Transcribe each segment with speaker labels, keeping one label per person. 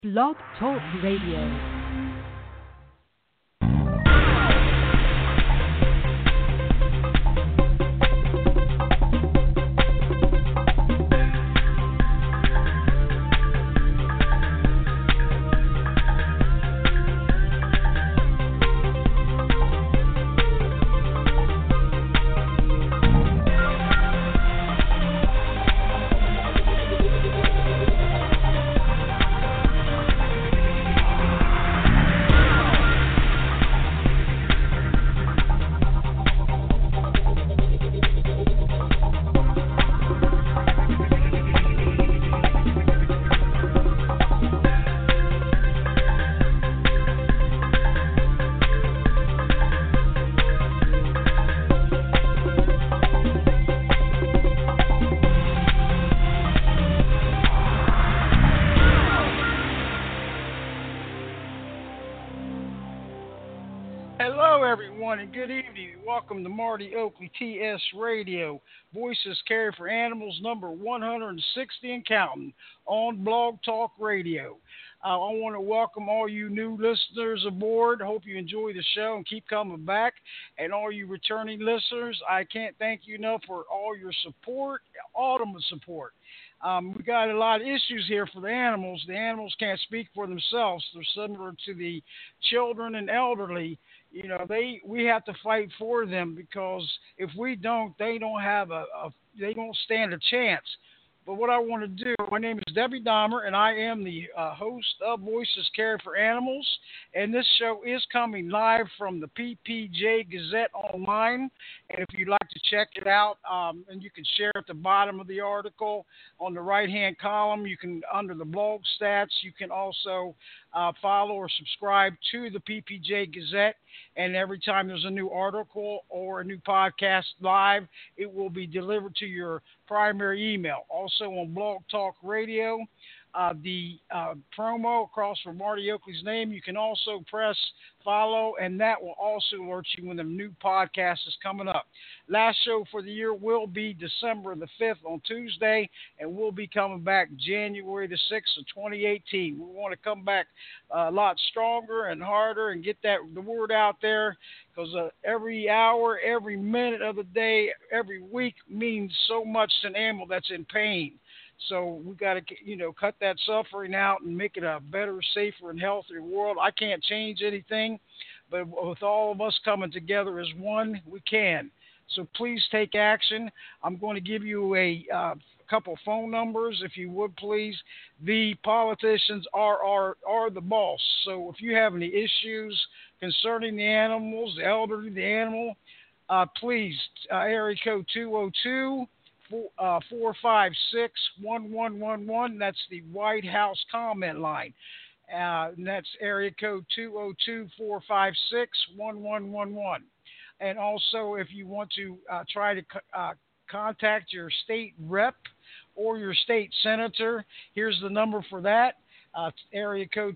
Speaker 1: Blog Talk Radio.
Speaker 2: And good evening. Welcome to Marty Oakley TS Radio, Voices Care for Animals number 160 and counting on Blog Talk Radio. I want to welcome all you new listeners aboard. Hope you enjoy the show and keep coming back. And all you returning listeners, I can't thank you enough for all your support, ultimate support. We got a lot of issues here for the animals. The animals can't speak for themselves. They're similar to the children and elderly. You know, we have to fight for them because if we don't, they don't stand a chance. But what I want to do, my name is Debbie Dahmer, and I am the host of Voices Care for Animals. And this show is coming live from the PPJ Gazette Online. And if you'd like to check it out, and you can share at the bottom of the article on the right-hand column, you can, under the blog stats, you can also follow or subscribe to the PPJ Gazette. And every time there's a new article or a new podcast live, it will be delivered to your primary email. Also on Blog Talk Radio, the promo across from Marty Oakley's name, you can also press follow, and that will also alert you when the new podcast is coming up. Last show for the year will be December the 5th on Tuesday, and we'll be coming back January the 6th of 2018. We want to come back a lot stronger and harder and get the word out there, because every hour, every minute of the day, every week means so much to an animal that's in pain. So we got to, cut that suffering out and make it a better, safer, and healthier world. I can't change anything, but with all of us coming together as one, we can. So please take action. I'm going to give you a couple phone numbers, if you would, please. The politicians are the boss. So if you have any issues concerning the animals, the elderly, the animal, please, area code 202. 456-1111. That's the White House comment line. And that's area code 202-456-1111. And also, if you want to try to contact your state rep or your state senator, here's the number for that. Area code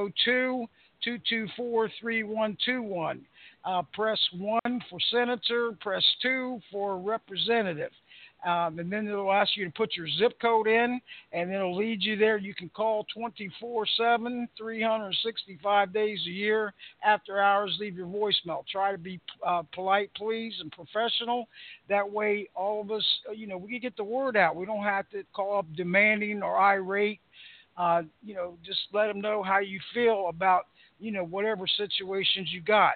Speaker 2: 202-224-3121. Press 1 for senator, press 2 for representative. And then it'll ask you to put your zip code in, and it'll lead you there. You can call 24/7, 365 days a year. After hours, leave your voicemail. Try to be polite, please, and professional. That way, all of us, we can get the word out. We don't have to call up demanding or irate. Just let them know how you feel about, whatever situations you got.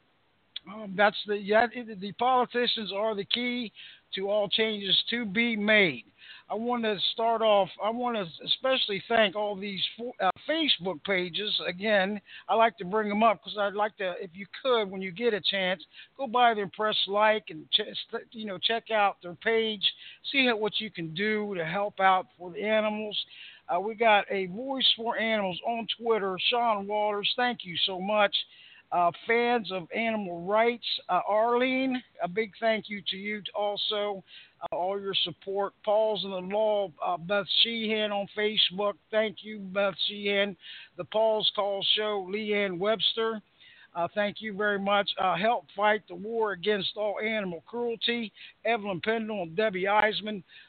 Speaker 2: The politicians are the key to all changes to be made. I want to especially thank all these Facebook pages. Again, I like to bring them up because I'd like to, if you could, when you get a chance, go by there and press like and check out their page, see what you can do to help out for the animals. We got a Voice for Animals on Twitter, Sean Waters. Thank you so much. Fans of animal rights, Arlene, a big thank you to you also, all your support. Paws in the Law, Beth Sheehan on Facebook, thank you, Beth Sheehan. The Paws Call Show, Leanne Webster, thank you very much. Help fight the war against all animal cruelty, Evelyn Pendle and Debbie Eisman.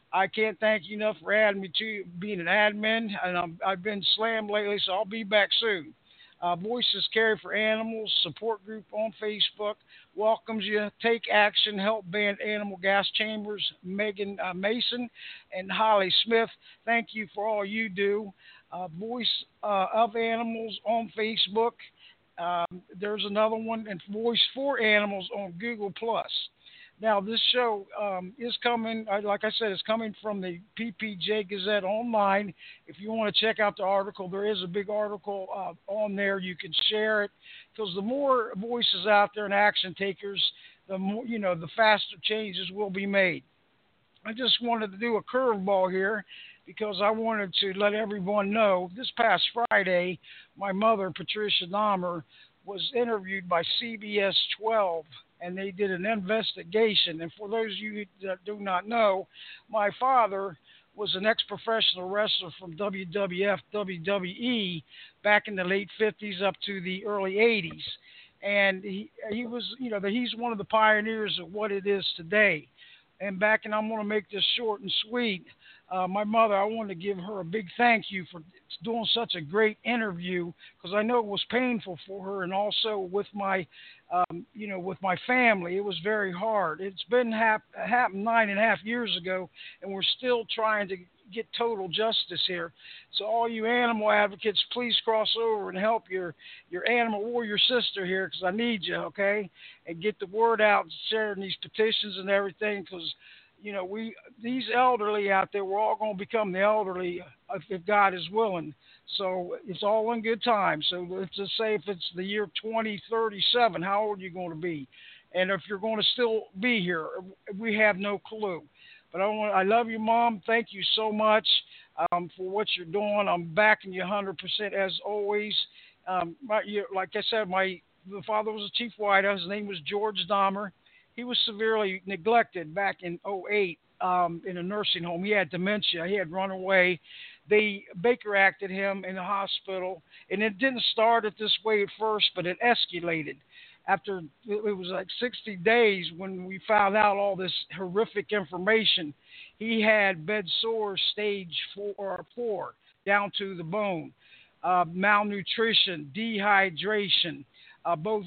Speaker 2: I can't thank you enough for adding me to being an admin, and I've been slammed lately, so I'll be back soon. Voices Carry for Animals support group on Facebook welcomes you. Take Action Help ban animal gas chambers. Megan Mason and Holly Smith, thank you for all you do. Voice of Animals on Facebook. There's another one, and Voice for Animals on Google Plus. Now, this show is coming, like I said, it's coming from the PPJ Gazette Online. If you want to check out the article, there is a big article on there. You can share it because the more voices out there and action takers, the more, the faster changes will be made. I just wanted to do a curveball here because I wanted to let everyone know this past Friday, my mother, Patricia Dahmer, was interviewed by CBS 12, and they did an investigation. And for those of you that do not know, my father was an ex-professional wrestler from WWF, WWE back in the late 50s up to the early 80s. And he was, he's one of the pioneers of what it is today. And I'm going to make this short and sweet. My mother, I want to give her a big thank you for doing such a great interview because I know it was painful for her, and also with my, with my family, it was very hard. It's been happened 9.5 years ago, and we're still trying to get total justice here. So all you animal advocates, please cross over and help your animal warrior sister here because I need you, okay? And get the word out, sharing these petitions and everything because, these elderly out there, we're all going to become the elderly if God is willing. So it's all in good time. So let's just say if it's the year 2037, how old are you going to be? And if you're going to still be here, we have no clue. But I love you, Mom. Thank you so much for what you're doing. I'm backing you 100% as always. Like I said, the father was a chief whiteout. His name was George Dahmer. He was severely neglected back in '08 in a nursing home. He had dementia. He had run away. They Baker acted him in the hospital, and it didn't start at this way at first, but it escalated. After it was like 60 days when we found out all this horrific information, he had bed sores stage 4 down to the bone, malnutrition, dehydration, both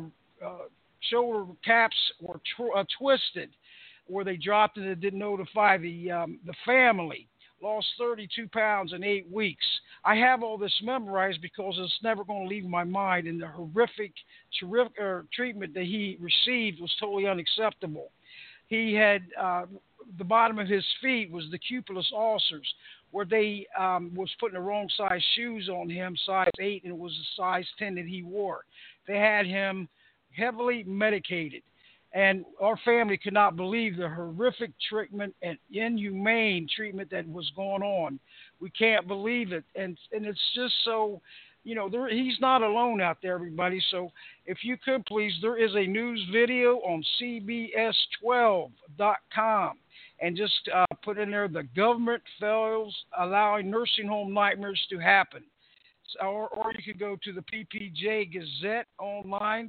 Speaker 2: shoulder caps were twisted where they dropped and it didn't notify the family. Lost 32 pounds in 8 weeks. I have all this memorized because it's never going to leave my mind, and the horrific treatment that he received was totally unacceptable. He had the bottom of his feet was the cupulus ulcers, where they was putting the wrong size shoes on him, size 8, and it was the size 10 that he wore. They had him heavily medicated. And our family could not believe the horrific treatment and inhumane treatment that was going on. We can't believe it. And it's just so, he's not alone out there, everybody. So if you could please, there is a news video on CBS12.com. And just put in there, the government fails allowing nursing home nightmares to happen. Or you could go to the PPJ Gazette online,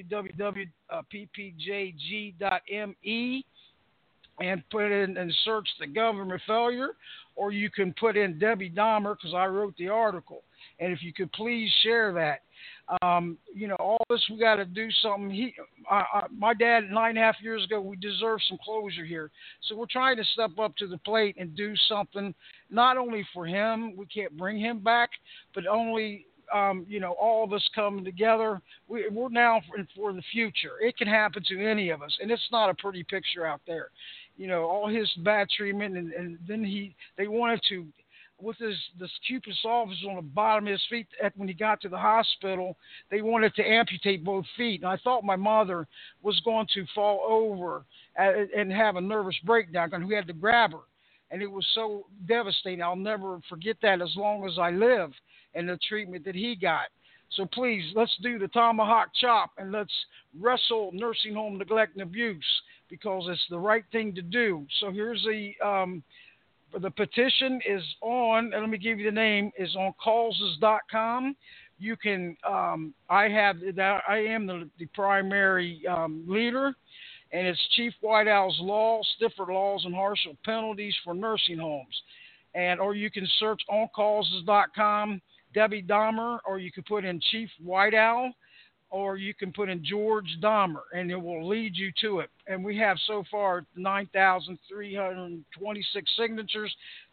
Speaker 2: www.ppjg.me, and put in and search the government failure. Or you can put in Debbie Dahmer because I wrote the article. And if you could please share that. All this, we got to do something. My dad, 9.5 years ago, we deserve some closure here. So we're trying to step up to the plate and do something, not only for him, we can't bring him back, but only, all of us coming together. We're now for the future. It can happen to any of us, and it's not a pretty picture out there. All his bad treatment, and then they wanted to, with this cupulus ulcers on the bottom of his feet, when he got to the hospital, they wanted to amputate both feet. And I thought my mother was going to fall over and have a nervous breakdown, and we had to grab her. And it was so devastating. I'll never forget that as long as I live, and the treatment that he got. So please, let's do the tomahawk chop, and let's wrestle nursing home neglect and abuse, because it's the right thing to do. So here's the petition is on, and let me give you the name, is on causes.com. You can, I am the primary leader, and it's Chief White Owl's Law, Stiffer Laws and Harsher Penalties for Nursing Homes. Or you can search oncauses.com, Debbie Dahmer, or you can put in Chief White Owl, or you can put in George Dahmer, and it will lead you to it. And we have so far 9,326 signatures,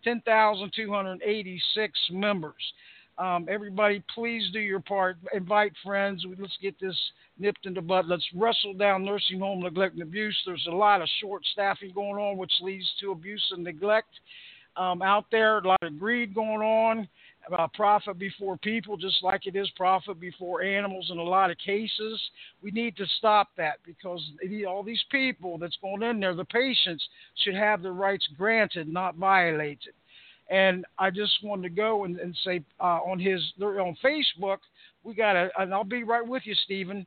Speaker 2: 10,286 members. Everybody, please do your part. Invite friends. Let's get this nipped in the bud. Let's wrestle down nursing home neglect and abuse. There's a lot of short staffing going on, which leads to abuse and neglect out there. A lot of greed going on. About profit before people, just like it is profit before animals in a lot of cases. We need to stop that, because all these people that's going in there, the patients, should have their rights granted, not violated. And I just wanted to go and say on Facebook, we got and I'll be right with you, Stephen,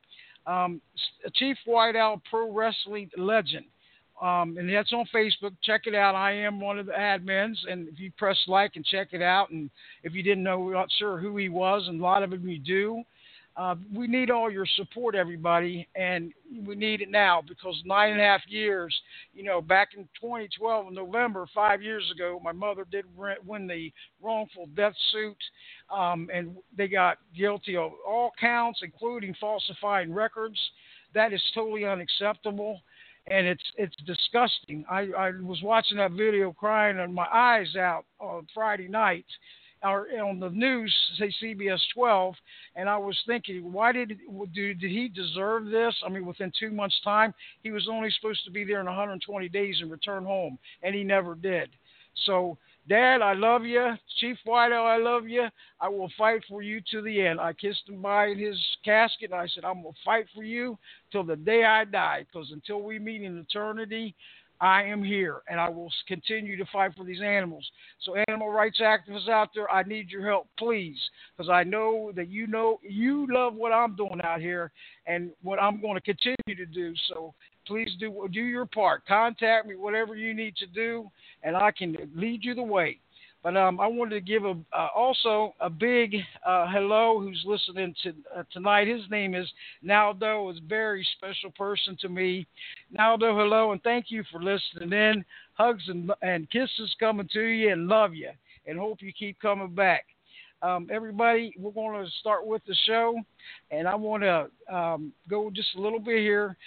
Speaker 2: Chief White Owl Pro Wrestling Legend. And that's on Facebook. Check it out. I am one of the admins, and if you press like and check it out, and if you didn't know, not sure who he was, and a lot of them you do, we need all your support, everybody, and we need it now, because 9.5 years, back in 2012 in November, 5 years ago, my mother did win the wrongful death suit, and they got guilty of all counts, including falsifying records. That is totally unacceptable. And it's disgusting. I was watching that video crying and my eyes out on Friday night or on the news, say CBS 12, and I was thinking, why did he deserve this? I mean, within 2 months' time, he was only supposed to be there in 120 days and return home, and he never did. So, Dad, I love you. Chief White Owl, I love you. I will fight for you to the end. I kissed him by his casket, and I said, I'm going to fight for you till the day I die, because until we meet in eternity, I am here, and I will continue to fight for these animals. So animal rights activists out there, I need your help, please, because I know that you love what I'm doing out here and what I'm going to continue to do. So please do your part. Contact me, whatever you need to do, and I can lead you the way. But I wanted to give also a big hello who's listening to tonight. His name is Naldo. Is a very special person to me. Naldo, hello, and thank you for listening in. Hugs and kisses coming to you, and love you, and hope you keep coming back. Everybody, we're going to start with the show, and I want to go just a little bit here.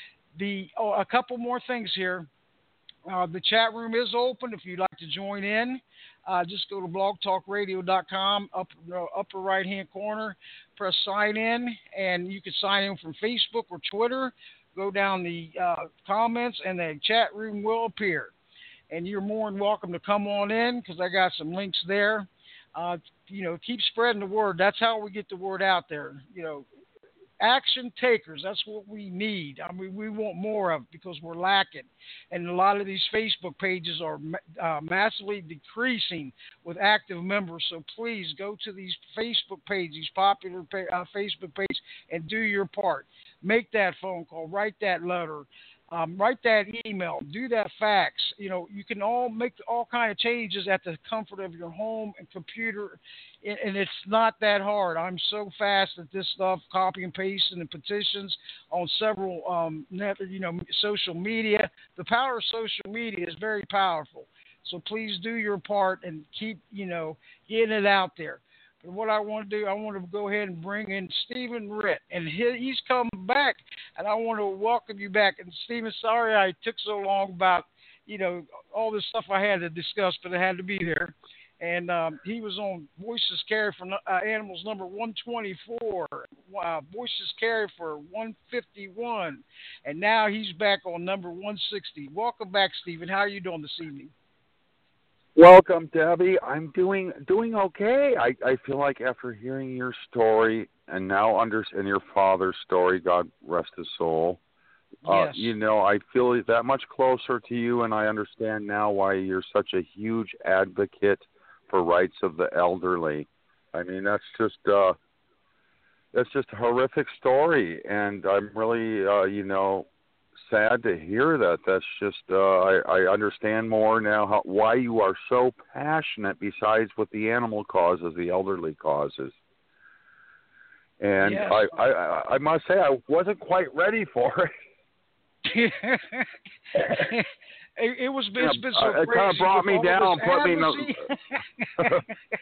Speaker 2: A couple more things here. The chat room is open if you'd like to join in. Just go to blogtalkradio.com, upper right-hand corner, press sign in, and you can sign in from Facebook or Twitter. Go down the comments, and the chat room will appear. And you're more than welcome to come on in, because I got some links there. Keep spreading the word. That's how we get the word out there. Action takers, that's what we need. I mean, we want more of it, because we're lacking. And a lot of these Facebook pages are massively decreasing with active members. So please go to these Facebook pages, these popular Facebook pages, and do your part. Make that phone call, write that letter, write that email, do that fax. You can all make all kind of changes at the comfort of your home and computer, and it's not that hard. I'm so fast at this stuff, copy and pasting and petitions on several social media. The power of social media is very powerful. So please do your part and keep, getting it out there. But what I want to do, I want to go ahead and bring in Stephen Ritt, and he's come back, and I want to welcome you back. And Stephen, sorry I took so long about, all this stuff I had to discuss, but I had to be there. And he was on Voices Carry for Animals number 124, Voices Carry for 151, and now he's back on number 160. Welcome back, Stephen. How are you doing this evening?
Speaker 3: Welcome, Debbie. I'm doing okay. I feel like after hearing your story and now and your father's story, God rest his soul,
Speaker 2: yes.
Speaker 3: I feel that much closer to you, and I understand now why you're such a huge advocate for rights of the elderly. I mean, that's just a horrific story, and I'm really, sad to hear that. That's just, I understand more now why you are so passionate besides with the animal causes, the elderly causes. And yes. I must say, I wasn't quite ready for it.
Speaker 2: It was it's been so
Speaker 3: it
Speaker 2: crazy.
Speaker 3: kind of brought me down, put me in
Speaker 2: the...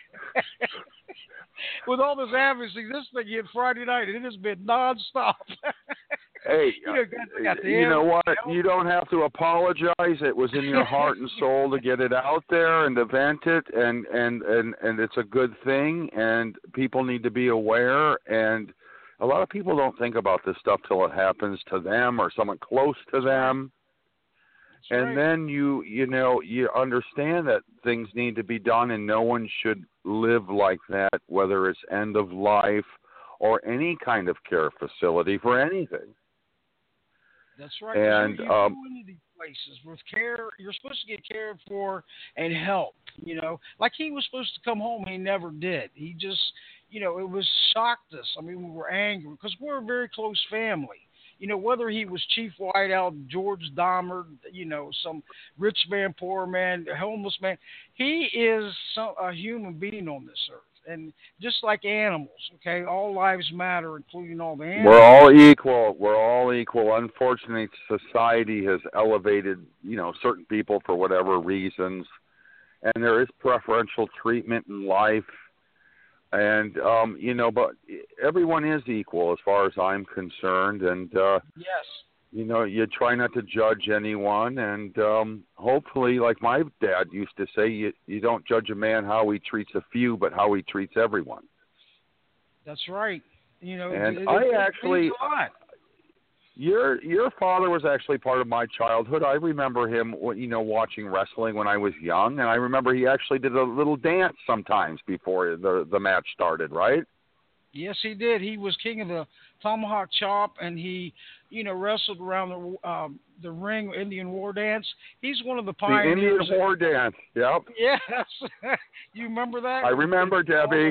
Speaker 2: With all this advocacy, this thing hit Friday night, and it has been nonstop.
Speaker 3: Hey,
Speaker 2: you
Speaker 3: know what? You don't have to apologize. It was in your heart and soul to get it out there and to vent it, and it's a good thing, and people need to be aware. And a lot of people don't think about this stuff till it happens to them or someone close to them.
Speaker 2: That's
Speaker 3: and
Speaker 2: right.
Speaker 3: then you understand that things need to be done, and no one should live like that, whether it's end of life or any kind of care facility for anything.
Speaker 2: That's right.
Speaker 3: And
Speaker 2: you go into these places with care. You're supposed to get cared for and help. Like he was supposed to come home, he never did. He just, it was shocked us. I mean, we were angry because we're a very close family. Whether he was Chief Whiteout, George Dahmer, some rich man, poor man, homeless man, he is a human being on this earth. And just like animals, okay, all lives matter, including all the animals.
Speaker 3: We're all equal. We're all equal. Unfortunately, society has elevated, certain people for whatever reasons, and there is preferential treatment in life. And, but everyone is equal as far as I'm concerned. And,
Speaker 2: yes.
Speaker 3: You try not to judge anyone. And hopefully, like my dad used to say, you don't judge a man how he treats a few, but how he treats everyone.
Speaker 2: That's right.
Speaker 3: And your father was actually part of my childhood. I remember him, watching wrestling when I was young, and I remember he actually did a little dance sometimes before the match started, right?
Speaker 2: Yes, he did. He was king of the tomahawk chop, and he, wrestled around the ring, Indian war dance. He's one of the pioneers.
Speaker 3: The Indian war dance, yep.
Speaker 2: Yes. You remember that?
Speaker 3: I remember, Debbie.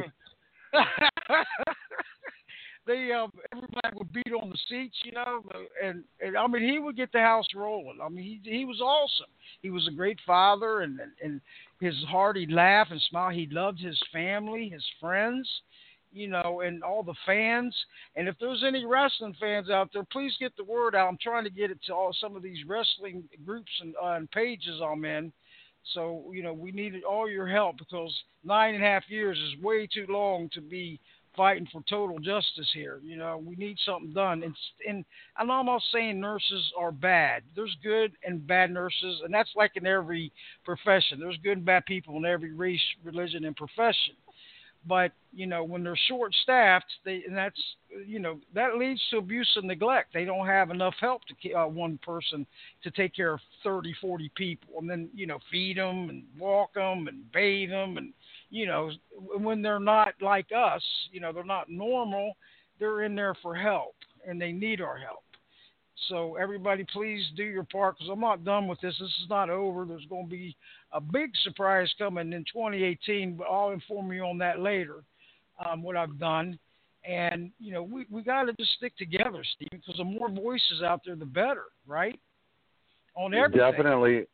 Speaker 2: Everybody would beat on the seats, and I mean, he would get the house rolling. I mean, he was awesome. He was a great father, and his heart, he'd laugh and smile. He loved his family, his friends, and all the fans. And if there's any wrestling fans out there, please get the word out. I'm trying to get it to some of these wrestling groups and pages I'm in. So, we needed all your help because 9.5 years is way too long to be fighting for total justice here. We need something done. And I'm not saying nurses are bad. There's good and bad nurses, and that's like in every profession. There's good and bad people in every race, religion, and profession. But, when they're short-staffed, that leads to abuse and neglect. They don't have enough help to one person to take care of 30, 40 people, and then, feed them and walk them and bathe them. And, when they're not like us, they're not normal, they're in there for help, and they need our help. So everybody, please do your part, because I'm not done with this. This is not over. There's going to be a big surprise coming in 2018, but I'll inform you on that later, what I've done. And, we got to just stick together, Steve, because the more voices out there, the better, right? On everything.
Speaker 3: Definitely.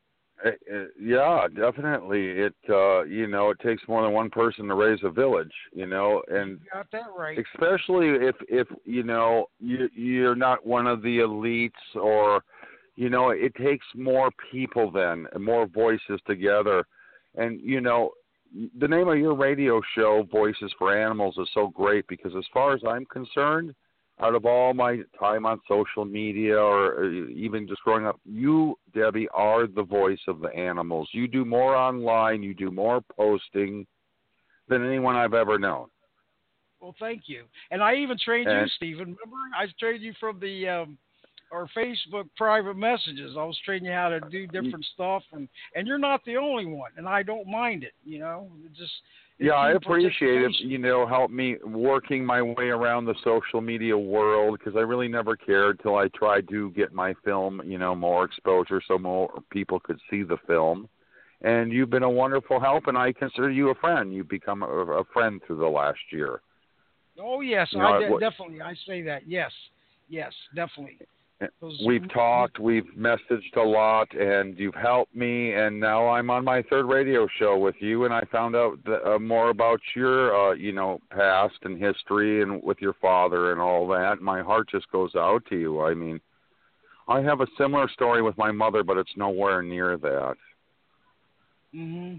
Speaker 3: Yeah, definitely. It it takes more than one person to raise a village, and
Speaker 2: you got that right.
Speaker 3: Especially if you're not one of the elites, or it takes more people then, and more voices together. And the name of your radio show, Voices for Animals, is so great because as far as I'm concerned, out of all my time on social media or even just growing up, you, Debbie, are the voice of the animals. You do more online, you do more posting than anyone I've ever known.
Speaker 2: Well, thank you. And I even trained you, Stephen. Remember? I trained you from our Facebook private messages. I was training you how to do different stuff, and you're not the only one, and I don't mind it,
Speaker 3: Yeah, I appreciate it, help me working my way around the social media world, because I really never cared till I tried to get my film, more exposure so more people could see the film. And you've been a wonderful help, and I consider you a friend. You've become a friend through the last year.
Speaker 2: Oh, yes, definitely. I say that. Yes, definitely.
Speaker 3: We've talked, we've messaged a lot, and you've helped me, and now I'm on my third radio show with you, and I found out more about your, past and history and with your father and all that. My heart just goes out to you. I mean, I have a similar story with my mother, but it's nowhere near that.
Speaker 2: Mm-hmm.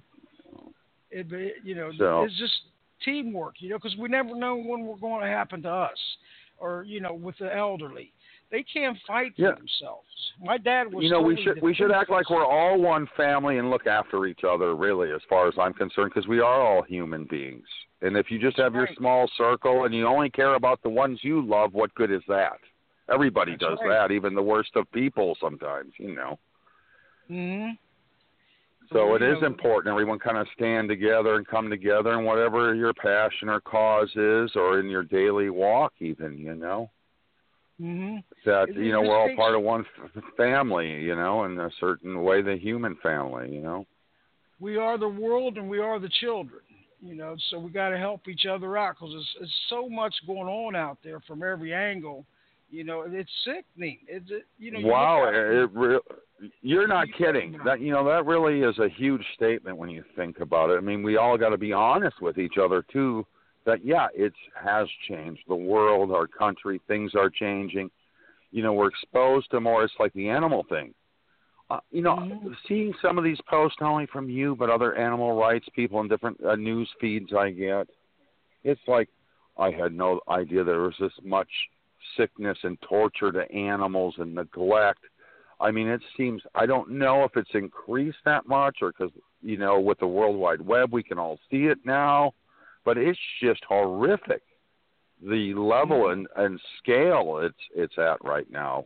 Speaker 3: So,
Speaker 2: It's just teamwork, because we never know when we're going to happen to us, or with the elderly. They can't fight for
Speaker 3: yeah.
Speaker 2: themselves. My dad was.
Speaker 3: We should act like we're all one family and look after each other, really, as far as I'm concerned, because we are all human beings. And if you just have your small circle and you only care about the ones you love, what good is that? Everybody does that, even the worst of people sometimes,
Speaker 2: Mm-hmm.
Speaker 3: So it is important everyone kind of stand together and come together in whatever your passion or cause is, or in your daily walk even,
Speaker 2: Mm-hmm.
Speaker 3: That, we're all part of one family, in a certain way, the human family,
Speaker 2: We are the world and we are the children, so we got to help each other out, because it's so much going on out there from every angle. It's sickening.
Speaker 3: Wow, you're not kidding. That that really is a huge statement when you think about it. I mean, we all got to be honest with each other too. That it has changed. The world, our country, things are changing. We're exposed to more. It's like the animal thing. Seeing some of these posts, not only from you but other animal rights people and different news feeds I get, it's like I had no idea there was this much sickness and torture to animals and neglect. I mean, it seems, I don't know if it's increased that much, or because, with the World Wide Web, we can all see it now, but it's just horrific, the level and scale it's at right now.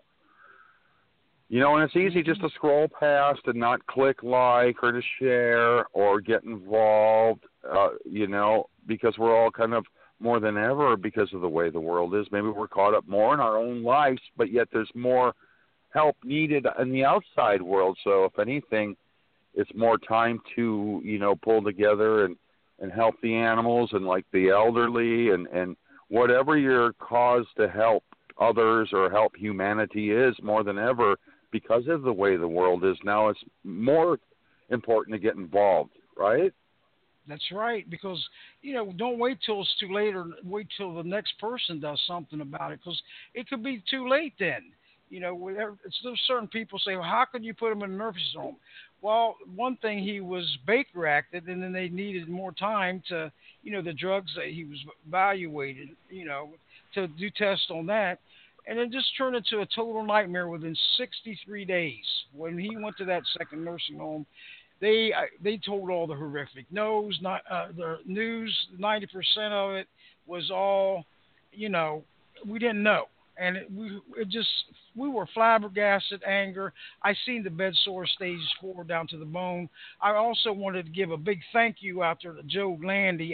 Speaker 3: And it's easy just to scroll past and not click like or to share or get involved, because we're all kind of, more than ever, because of the way the world is, maybe we're caught up more in our own lives, but yet there's more help needed in the outside world. So if anything, it's more time to, pull together and help the animals and like the elderly and whatever your cause to help others or help humanity is, more than ever, because of the way the world is now, it's more important to get involved, right?
Speaker 2: That's right, because, don't wait till it's too late, or wait till the next person does something about it, because it could be too late then. There's certain people say, well, how could you put him in a nursing home? Well, one thing, he was Baker acted, and then they needed more time to, the drugs that he was evaluated, to do tests on that. And it just turned into a total nightmare within 63 days. When he went to that second nursing home, they told all the horrific. The news, 90% of it was all, we didn't know. And we were flabbergasted, anger. I seen the bed sore stage 4 down to the bone. I also wanted to give a big thank you out there to Joe Landy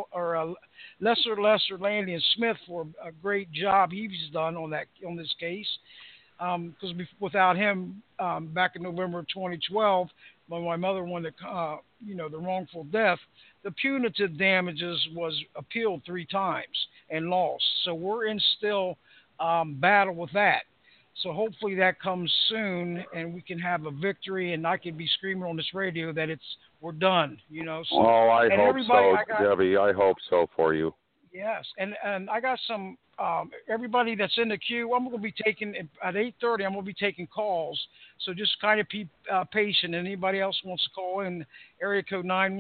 Speaker 2: Lesser Landy and Smith for a great job he's done on this case. Because without him, back in November of 2012, when my mother wanted, the wrongful death, the punitive damages was appealed 3 times and lost. So we're in still battle with that. So hopefully that comes soon, and we can have a victory, and I can be screaming on this radio that we're done. So,
Speaker 3: I hope so, Debbie. I hope so for you.
Speaker 2: Yes, and I got some everybody that's in the queue. I'm going to be taking at 8:30. I'm going to be taking calls. So just kind of be patient. Anybody else wants to call in, area code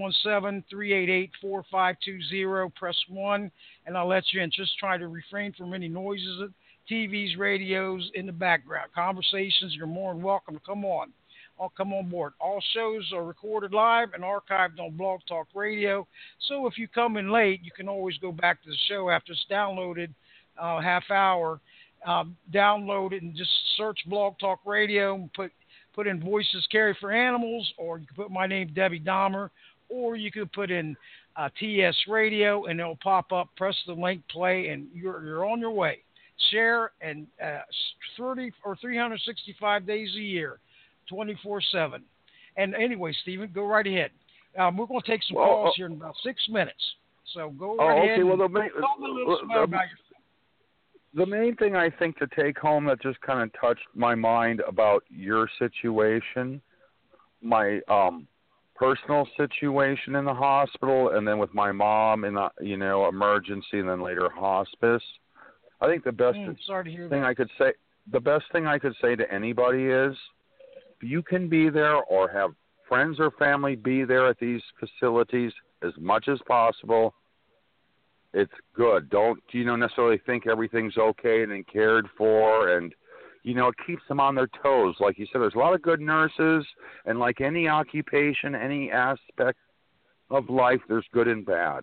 Speaker 2: 917-388-4520. Press 1, and I'll let you in. Just try to refrain from any noises, TVs, radios in the background. Conversations. You're more than welcome to come on. I'll come on board. All shows are recorded live and archived on Blog Talk Radio. So if you come in late, you can always go back to the show after it's downloaded, half hour. Download it and just search Blog Talk Radio and put in Voices Carry for Animals, or you can put my name, Debbie Dahmer, or you could put in TS Radio, and it'll pop up. Press the link, play, and you're on your way. Share, and 30 or 365 days a year. 24/7. And anyway, Stephen, go right ahead. We're going to take some calls here in about 6 minutes. So go right ahead.
Speaker 3: Well,
Speaker 2: tell me a little bit about yourself.
Speaker 3: The main thing I think to take home that just kind of touched my mind about your situation, my personal situation in the hospital, and then with my mom in the emergency, and then later hospice. I think the best thing I could say. the best thing I could say to anybody is, if you can be there or have friends or family be there at these facilities as much as possible, it's good. Don't, necessarily think everything's okay and cared for, and, it keeps them on their toes. Like you said, there's a lot of good nurses, and like any occupation, any aspect of life, there's good and bad.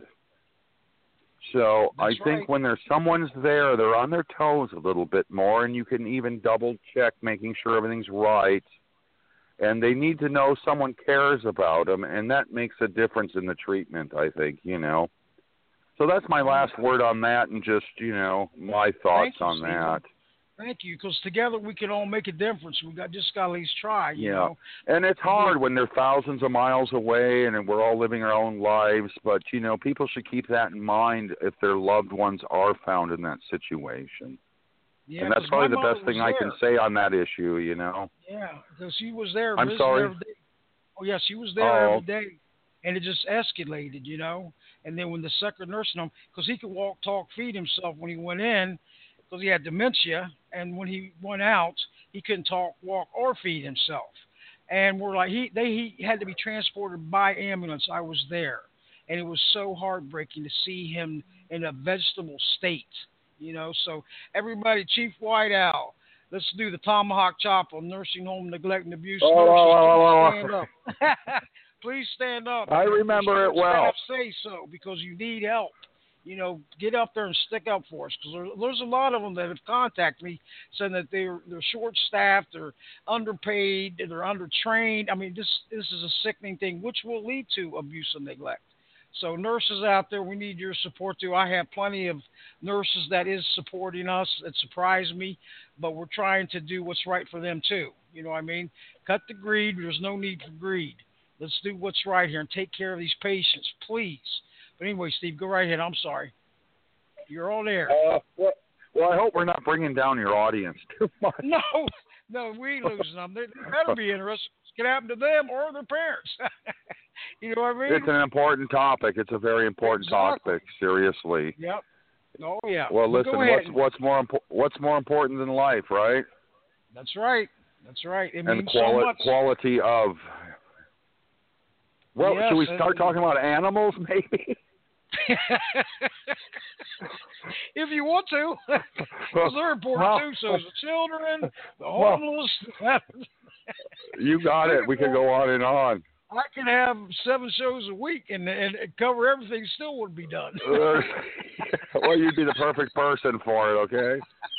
Speaker 3: So
Speaker 2: That's
Speaker 3: I think
Speaker 2: right.
Speaker 3: when there's someone's there, they're on their toes a little bit more, and you can even double check making sure everything's right. And they need to know someone cares about them, and that makes a difference in the treatment, I think, So that's my last word on that, and just, my thoughts on
Speaker 2: Stephen.
Speaker 3: that.
Speaker 2: Thank you, because together we can all make a difference. We just got to at least try, you know.
Speaker 3: And it's hard when they're thousands of miles away and we're all living our own lives, but, people should keep that in mind if their loved ones are found in that situation.
Speaker 2: Yeah,
Speaker 3: and that's probably the best thing I
Speaker 2: there.
Speaker 3: can say on that issue,
Speaker 2: Yeah, because she was there.
Speaker 3: I'm sorry?
Speaker 2: Every day. Oh, yeah, she was there
Speaker 3: Oh.
Speaker 2: every day, and it just escalated, And then when the second nursing home, because he could walk, talk, feed himself when he went in, because he had dementia, and when he went out, he couldn't talk, walk, or feed himself. And we're like, he had to be transported by ambulance. I was there, and it was so heartbreaking to see him in a vegetable state, So everybody, Chief White Owl, let's do the tomahawk chop on nursing home neglect and abuse. Nurses, please stand up. Please stand up.
Speaker 3: I remember it well.
Speaker 2: Say so, because you need help. Get up there and stick up for us, because there's a lot of them that have contacted me saying that they're short-staffed, they're underpaid, they're undertrained. I mean, this is a sickening thing, which will lead to abuse and neglect. So nurses out there, we need your support too. I have plenty of nurses that is supporting us. It surprised me, but we're trying to do what's right for them too. You know what I mean? Cut the greed. There's no need for greed. Let's do what's right here and take care of these patients, please. But anyway, Steve, go right ahead. I'm sorry. You're all there.
Speaker 3: Well, I hope we're not bringing down your audience too much.
Speaker 2: No, we ain't losing them. They better be interested. It could happen to them or their parents. You know what I mean?
Speaker 3: It's an important topic. It's a very important topic. Seriously.
Speaker 2: Yep. Oh yeah.
Speaker 3: Well, listen. What's more important than life, right?
Speaker 2: That's right. That's right. It
Speaker 3: and
Speaker 2: means so much.
Speaker 3: Quality of. Well,
Speaker 2: yes,
Speaker 3: should we start talking about animals, maybe?
Speaker 2: If you want to, because they're important too. So the children, the homeless.
Speaker 3: You got it. We could go on and on.
Speaker 2: I can have 7 shows a week and cover everything. Still wouldn't be done.
Speaker 3: Well, you'd be the perfect person for it. Okay.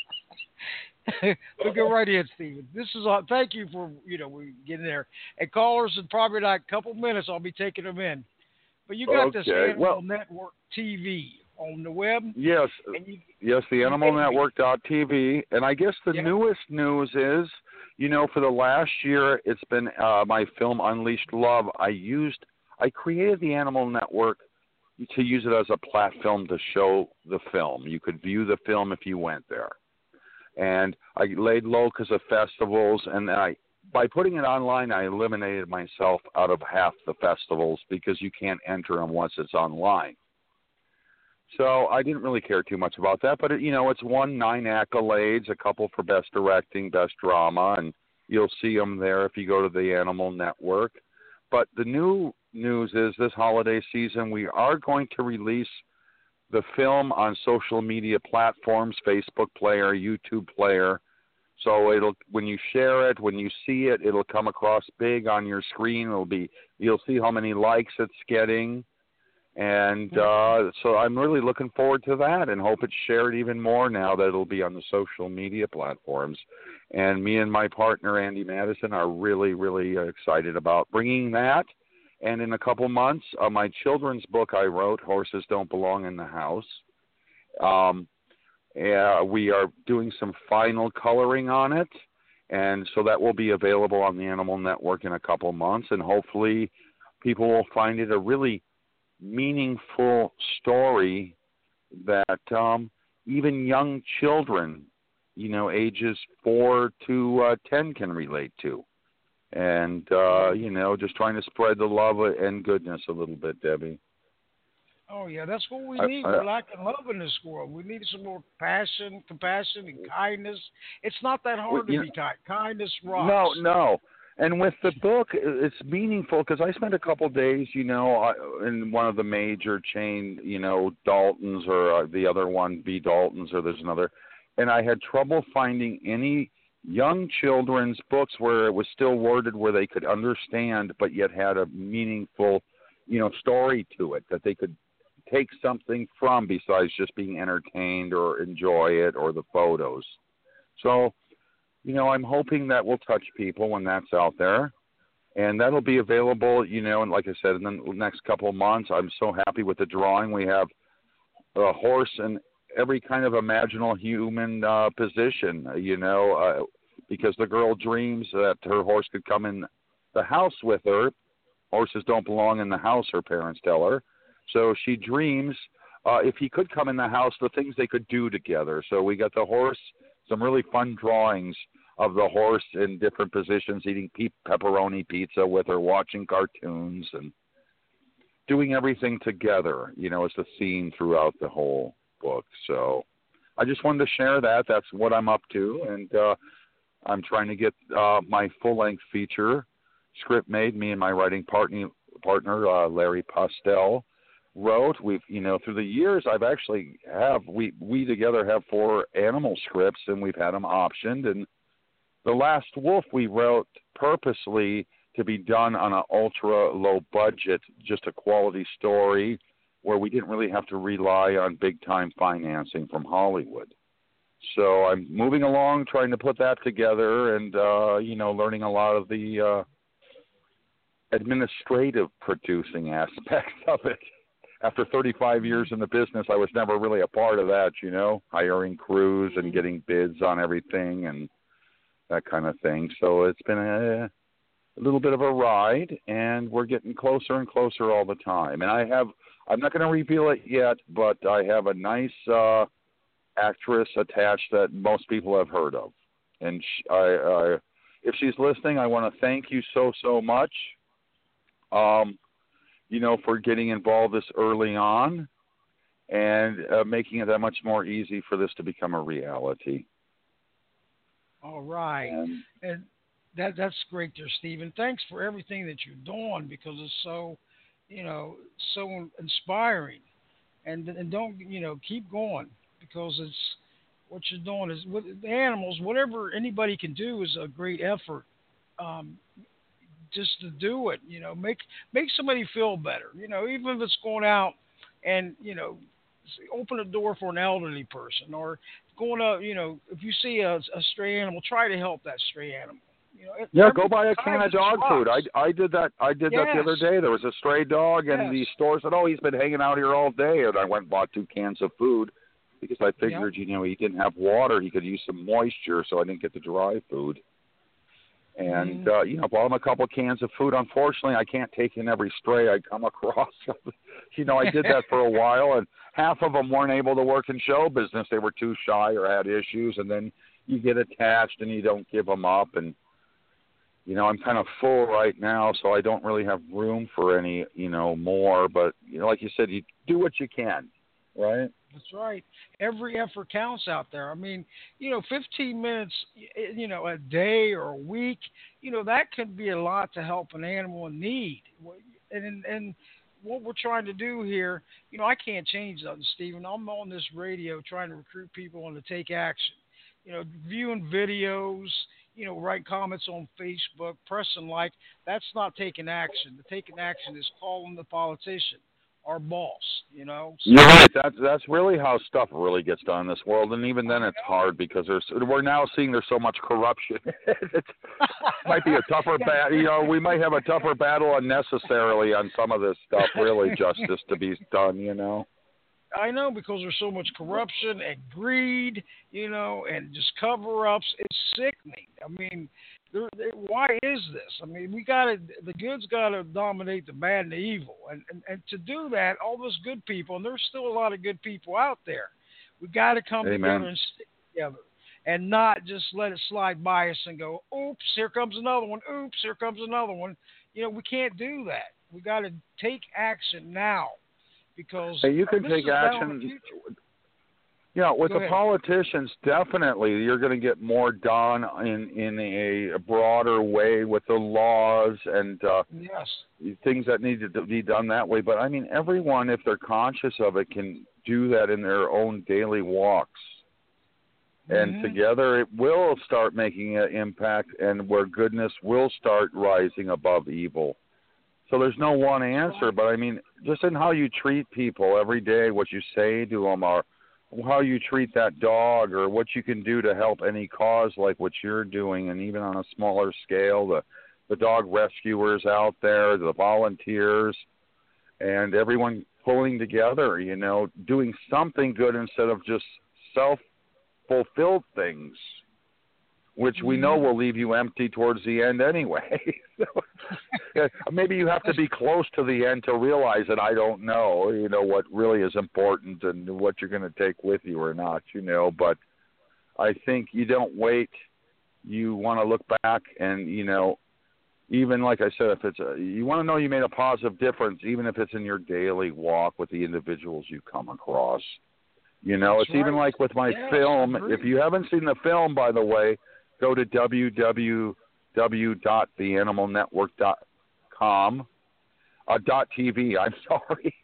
Speaker 2: We'll go right in, Stephen. This is thank you for we getting there. And callers in probably like a couple minutes, I'll be taking them in. But you got this Animal Network TV on the web.
Speaker 3: Yes, the AnimalNetwork.tv. And I guess the newest news is, for the last year, it's been my film Unleashed Love. I created the Animal Network to use it as a platform to show the film. You could view the film if you went there. And I laid low because of festivals, and by putting it online, I eliminated myself out of half the festivals because you can't enter them once it's online. So I didn't really care too much about that, but it's won 9 accolades, a couple for best directing, best drama, and you'll see them there if you go to the Animal Network. But the new news is this holiday season we are going to release the film on social media platforms, Facebook Player, YouTube Player. So when you share it, when you see it, it'll come across big on your screen. You'll see how many likes it's getting. And so I'm really looking forward to that and hope it's shared even more now that it'll be on the social media platforms. And me and my partner, Andy Madison, are really, really excited about bringing that. And in a couple months, my children's book I wrote, Horses Don't Belong in the House, we are doing some final coloring on it. And so that will be available on the Animal Network in a couple months. And hopefully people will find it a really meaningful story that even young children, ages 4 to 10 can relate to. And, just trying to spread the love and goodness a little bit, Debbie.
Speaker 2: Oh yeah, that's what we
Speaker 3: I,
Speaker 2: need.
Speaker 3: I,
Speaker 2: We're lacking love in this world. We need some more passion, compassion, and kindness. It's not that hard to
Speaker 3: you
Speaker 2: be kind. Kindness rocks.
Speaker 3: No, no. And with the book, it's meaningful because I spent a couple days, in one of the major chain, Daltons or the other one, B. Daltons, or there's another. And I had trouble finding any young children's books where it was still worded where they could understand, but yet had a meaningful, story to it that they could take something from besides just being entertained or enjoy it or the photos. So, I'm hoping that will touch people when that's out there. And that'll be available, and like I said, in the next couple of months. I'm so happy with the drawing. We have a horse in every kind of imaginable human position, because the girl dreams that her horse could come in the house with her. Horses don't belong in the house, her parents tell her. So she dreams if he could come in the house, the things they could do together. So we got the horse, some really fun drawings of the horse in different positions, eating pepperoni pizza with her, watching cartoons, and doing everything together, as the theme throughout the whole book. So I just wanted to share that. That's what I'm up to, and I'm trying to get my full-length feature script made. Me and my writing partner Larry Postel wrote. We've, through the years, I've actually we together have 4 animal scripts, and we've had them optioned. And The Last Wolf we wrote purposely to be done on an ultra low budget, just a quality story where we didn't really have to rely on big time financing from Hollywood. So I'm moving along, trying to put that together, and learning a lot of the administrative producing aspects of it. After 35 years in the business, I was never really a part of that, hiring crews and getting bids on everything and that kind of thing. So it's been a little bit of a ride, and we're getting closer and closer all the time. And I'm not going to reveal it yet, but I have a nice actress attached that most people have heard of. And if she's listening, I want to thank you so much. For getting involved this early on and making it that much more easy for this to become a reality.
Speaker 2: All right. And that's great there, Stephen. Thanks for everything that you're doing, because it's so, so inspiring. And don't, keep going, because it's what you're doing is with the animals. Whatever anybody can do is a great effort. Just to do it, make somebody feel better, even if it's going out and, open a door for an elderly person, or going to, if you see a stray animal, try to help that stray animal.
Speaker 3: Go buy a can of dog food. I did that. That the other day. There was a stray dog, and the store said, "Oh, he's been hanging out here all day." And I went and bought 2 cans of food because I figured, he didn't have water. He could use some moisture, so I didn't get the dry food. And, bought him a couple cans of food. Unfortunately, I can't take in every stray I come across. I did that for a while, and half of them weren't able to work in show business. They were too shy or had issues, and then you get attached and you don't give them up. And, I'm kind of full right now, so I don't really have room for any, more. But, like you said, you do what you can, right?
Speaker 2: That's right. Every effort counts out there. I mean, 15 minutes, a day or a week, that could be a lot to help an animal in need. And what we're trying to do here, I can't change that, Stephen. I'm on this radio trying to recruit people and to take action. Viewing videos, writing comments on Facebook, pressing like, that's not taking action. The taking action is calling the politician, our boss, So,
Speaker 3: you're right. That's really how stuff really gets done in this world, and even then it's hard because we're now seeing there's so much corruption. It might be a tougher battle. We might have a tougher battle unnecessarily on some of this stuff. Really, justice to be done.
Speaker 2: I know, because there's so much corruption and greed, and just cover-ups. It's sickening. I mean, why is this? I mean, the good's got to dominate the bad and the evil. And to do that, all those good people, and there's still a lot of good people out there, we got to come together and stick together and not just let it slide by us and go, oops, here comes another one. Oops, here comes another one. We can't do that. We got to take action now. because
Speaker 3: hey, you can
Speaker 2: this
Speaker 3: take
Speaker 2: is down
Speaker 3: action.
Speaker 2: the future.
Speaker 3: Yeah, with
Speaker 2: Go
Speaker 3: the
Speaker 2: ahead.
Speaker 3: politicians, definitely you're going to get more done in a broader way with the laws and
Speaker 2: Yes.
Speaker 3: things that need to be done that way. But I mean, everyone, if they're conscious of it, can do that in their own daily walks. And together it will start making an impact, and where goodness will start rising above evil. So there's no one answer, but I mean, just in how you treat people every day, what you say to them, or how you treat that dog, or what you can do to help any cause like what you're doing, and even on a smaller scale, the dog rescuers out there, the volunteers, and everyone pulling together, you know, doing something good instead of just self-fulfilled things, which we know will leave you empty towards the end anyway. So, maybe you have to be close to the end to realize that. I don't know, you know, what really is important and what you're going to take with you or not, you know. But I think you don't wait. You want to look back and, you know, even like I said, if you want to know you made a positive difference, even if it's in your daily walk with the individuals you come across. You know,
Speaker 2: That's
Speaker 3: it's even like with my film. If you haven't seen the film, by the way, go to www.theanimalnetwork.com. .tv, I'm sorry.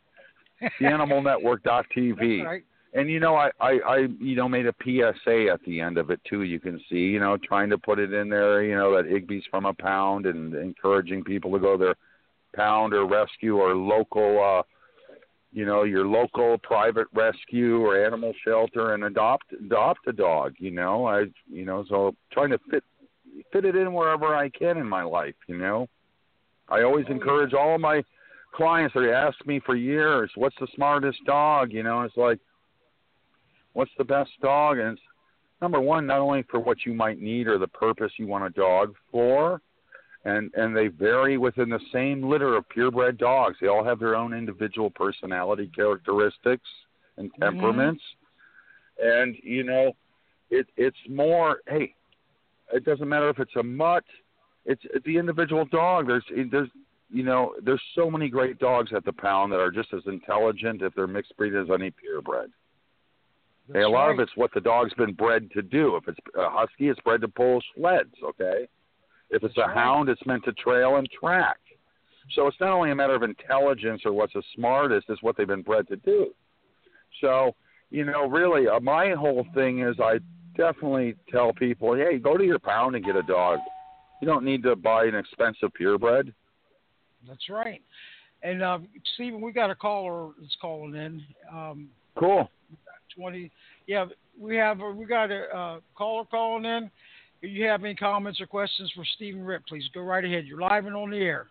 Speaker 3: Theanimalnetwork.tv.
Speaker 2: Right.
Speaker 3: And, you know, I made a PSA at the end of it, too, you can see, you know, trying to put it in there, you know, that Igby's from a pound and encouraging people to go there, pound or rescue or local, you know, your local private rescue or animal shelter and adopt a dog, you know. So trying to fit it in wherever I can in my life, you know. I always encourage all of my clients. They ask me for years, what's the smartest dog? You know, it's like, what's the best dog? And it's, number one, not only for what you might need or the purpose you want a dog for, and they vary within the same litter of purebred dogs. They all have their own individual personality characteristics and temperaments. And, you know, it's more, hey, it doesn't matter if it's a mutt, it's the individual dog. There's you know, there's so many great dogs at the pound that are just as intelligent if they're mixed breed as any purebred. A lot of it's what the dog's been bred to do. If it's a husky, it's bred to pull sleds, okay? If it's a hound, it's meant to trail and track. So it's not only a matter of intelligence or what's the smartest, it's what they've been bred to do. So, you know, really, my whole thing is I definitely tell people, hey, go to your pound and get a dog. You don't need to buy an expensive purebred.
Speaker 2: That's right. And, Stephen, we got a caller that's calling in.
Speaker 3: Cool.
Speaker 2: 20. Yeah, we got a caller calling in. If you have any comments or questions for Stephen Ripp, please go right ahead. You're live and on the air.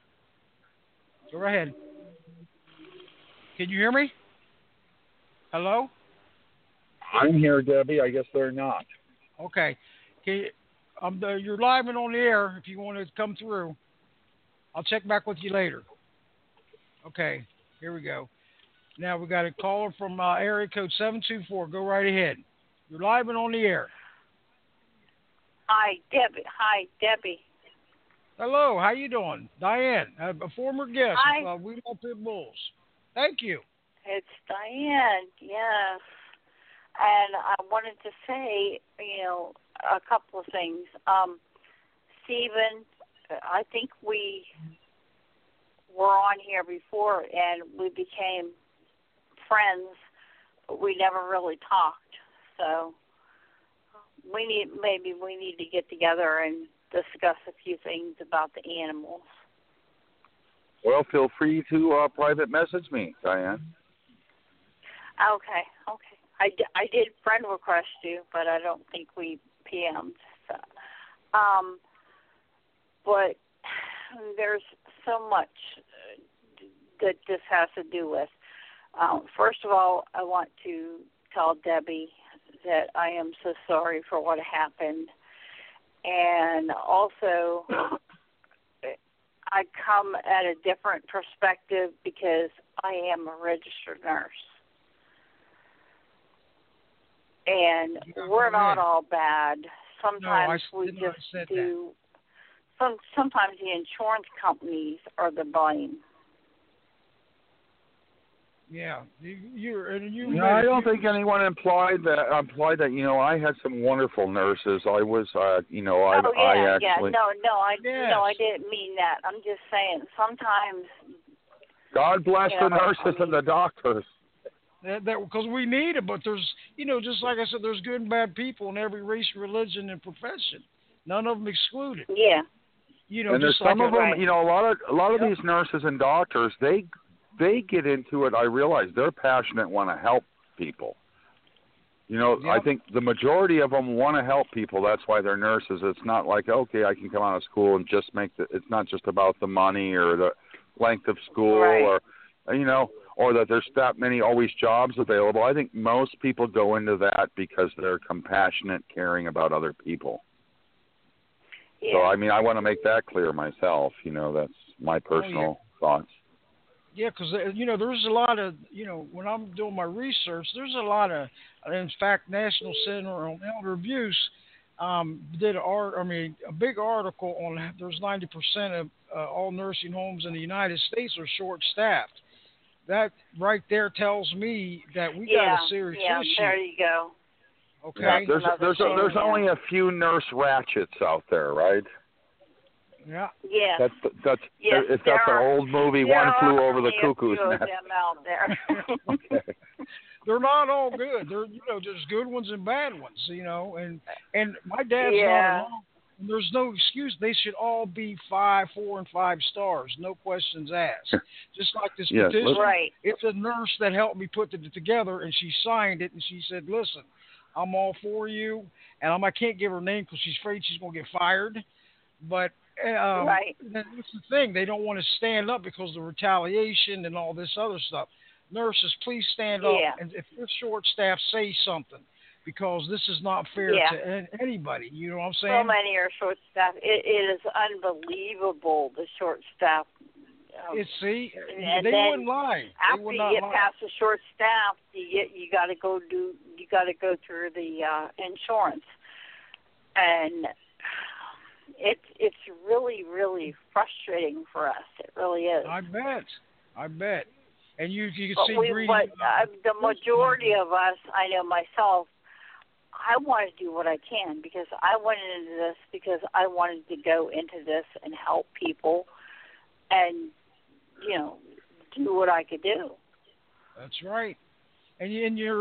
Speaker 2: Go right ahead. Can you hear me? Hello?
Speaker 3: I'm here, Debbie. I guess they're not.
Speaker 2: Okay. You're live and on the air if you want to come through. I'll check back with you later. Okay, here we go. Now we got a caller from area code 724. Go right ahead. You're live and on the air.
Speaker 4: Hi, Debbie.
Speaker 2: Hello, how you doing? Diane, a former guest
Speaker 4: Hi.
Speaker 2: of We Love Pit Bulls. Thank you.
Speaker 4: It's Diane, yes. And I wanted to say, you know, a couple of things. Stephen, I think we were on here before and we became friends, but we never really talked. So we need to get together and discuss a few things about the animals.
Speaker 3: Well, feel free to private message me, Diane.
Speaker 4: Okay. I did friend request you, but I don't think we PM'd. So. But there's so much that this has to do with. First of all, I want to tell Debbie that I am so sorry for what happened. And also, I come at a different perspective because I am a registered nurse. And we're not all bad. Sometimes we just do. Sometimes the insurance companies are the blame.
Speaker 2: Yeah, you
Speaker 3: I don't think anyone implied that. I had some wonderful nurses. I was, I actually.
Speaker 4: No, I didn't mean that. I'm just saying sometimes.
Speaker 3: God bless the nurses and the doctors.
Speaker 2: That because we need it, but there's, just like I said, there's good and bad people in every race, religion, and profession. None of them excluded.
Speaker 4: Yeah.
Speaker 3: And there's some of them. Right. A lot of these nurses and doctors, they get into it. I realize they're passionate, want to help people. I think the majority of them want to help people. That's why they're nurses. It's not like, okay, I can come out of school and just it's not just about the money or the length of school or, or that there's that many always jobs available. I think most people go into that because they're compassionate, caring about other people. Yeah. So, I want to make that clear myself. That's my personal thoughts.
Speaker 2: Yeah, because, there's a lot of, when I'm doing my research, there's a lot of, in fact, National Center on Elder Abuse did a big article on there's 90% of all nursing homes in the United States are short-staffed. That right there tells me that we got a serious issue.
Speaker 4: Yeah, there you go.
Speaker 2: Okay.
Speaker 3: There's only a few nurse ratchets out there, right?
Speaker 2: Yeah.
Speaker 4: Yeah.
Speaker 3: That's an old movie, One Flew Over the Cuckoo's Nest.
Speaker 4: There are them out there.
Speaker 3: Okay.
Speaker 2: They're not all good. They're there's good ones and bad ones, and my dad's not alone. There's no excuse. They should all be 5, 4, and 5 stars. No questions asked. Just like this petition.
Speaker 4: Right.
Speaker 2: It's a nurse that helped me put it together, and she signed it, and she said, listen, I'm all for you. And I can't give her name because she's afraid she's going to get fired. But that's the thing. They don't want to stand up because of the retaliation and all this other stuff. Nurses, please stand up. And if you're short-staffed, say something. Because this is not fair to anybody. You know what I'm saying?
Speaker 4: So many are short-staffed. It is unbelievable, the short-staffed.
Speaker 2: They wouldn't lie.
Speaker 4: After you get past the short-staffed, you got to go through the insurance, and it's really, really frustrating for us. It really is.
Speaker 2: I bet. And you can see
Speaker 4: the majority of us, I know myself, I want to do what I can because I went into this because I wanted to go into this and help people and, do what I could do.
Speaker 2: That's right. And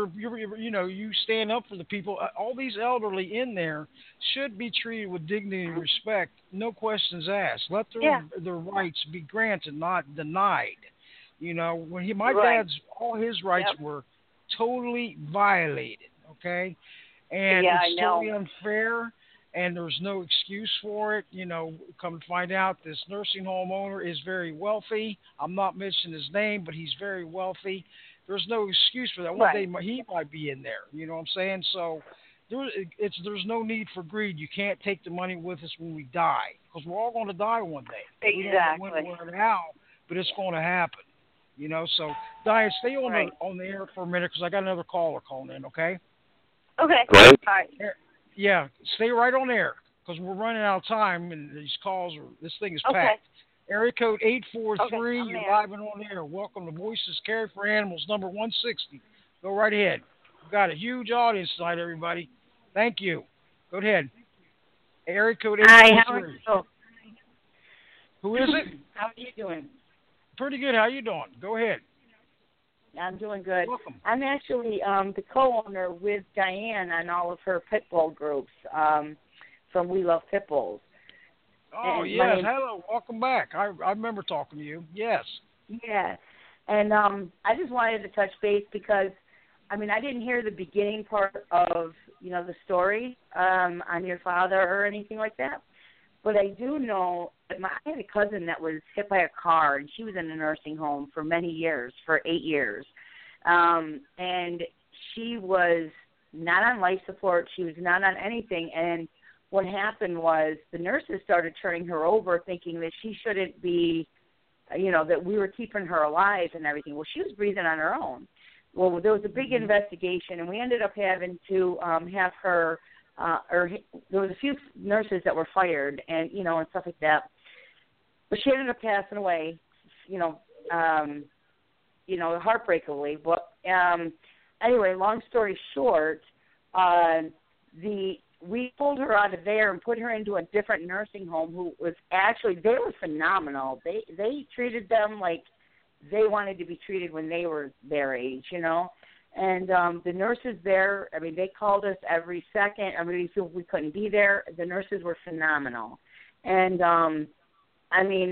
Speaker 2: you stand up for the people. All these elderly in there should be treated with dignity and respect, no questions asked. Let their rights be granted, not denied. When dad's, all his rights were totally violated, okay? And it's totally unfair, and there's no excuse for it. Come to find out, this nursing home owner is very wealthy. I'm not mentioning his name, but he's very wealthy. There's no excuse for that. One day he might be in there. You know what I'm saying? So there's no need for greed. You can't take the money with us when we die, because we're all going to die one day.
Speaker 4: Exactly.
Speaker 2: We don't know when or how, but it's going to happen. So Diane, stay on the air for a minute because I got another caller calling in. Okay.
Speaker 4: Okay.
Speaker 3: Great.
Speaker 4: All right.
Speaker 2: Yeah, stay right on air because we're running out of time and these calls this thing is packed. Area code 843. You're live and on air. Welcome to Voices Care for Animals, number 160. Go right ahead. We've got a huge audience tonight, everybody. Thank you. Go ahead. Area code 843.
Speaker 5: Hi, how are you?
Speaker 2: Who is it?
Speaker 5: How are you doing?
Speaker 2: Pretty good. How you doing? Go ahead.
Speaker 5: I'm doing good.
Speaker 2: Welcome.
Speaker 5: I'm actually the co-owner with Diane on all of her pit bull groups from We Love Pit Bulls.
Speaker 2: Oh, and yes. Hello. Welcome back. I remember talking to you. Yes.
Speaker 5: Yeah. And I just wanted to touch base because, I didn't hear the beginning part of, the story on your father or anything like that. But I do know that I had a cousin that was hit by a car, and she was in a nursing home for many years, for 8 years. And she was not on life support. She was not on anything. And what happened was the nurses started turning her over thinking that she shouldn't be, that we were keeping her alive and everything. Well, she was breathing on her own. Well, there was a big investigation, and we ended up having to have her there was a few nurses that were fired and, and stuff like that. But she ended up passing away, heartbreakingly. But anyway, long story short, we pulled her out of there and put her into a different nursing home. Who was actually, they were phenomenal. They treated them like they wanted to be treated when they were their age, And the nurses there, I mean, they called us every second. I mean, if we couldn't be there, the nurses were phenomenal. And I mean,